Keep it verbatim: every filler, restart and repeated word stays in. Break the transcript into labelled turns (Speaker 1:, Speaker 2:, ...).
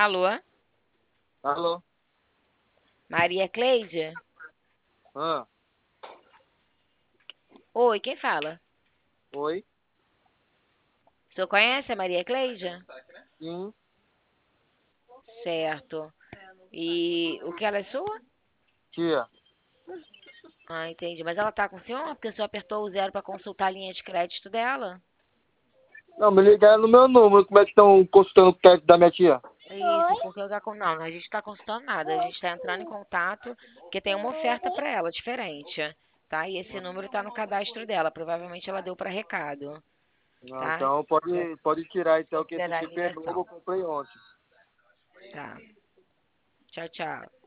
Speaker 1: Alô?
Speaker 2: Alô?
Speaker 1: Maria Cleide?
Speaker 2: Ah,
Speaker 1: Oi, quem fala?
Speaker 2: oi?
Speaker 1: O senhor conhece a Maria Cleide?
Speaker 2: Sim,
Speaker 1: Certo. E o que ela é sua?
Speaker 2: tia.
Speaker 1: Ah, entendi. Mas ela tá com o senhor? Porque o senhor apertou o zero para consultar a linha de crédito dela.
Speaker 2: Não, me ligaram no meu número. Como é que estão consultando o crédito da minha tia?
Speaker 1: Isso, porque eu já... con- Não, a gente está consultando nada. A gente está entrando em contato porque tem uma oferta para ela, diferente, tá? E esse número está no cadastro dela. Provavelmente ela deu para recado,
Speaker 2: Não,
Speaker 1: tá?
Speaker 2: então
Speaker 1: Pra
Speaker 2: pode, pode tirar então que esse chip é novo,
Speaker 1: liberalização.
Speaker 2: eu comprei ontem.
Speaker 1: Tá. Tchau, tchau.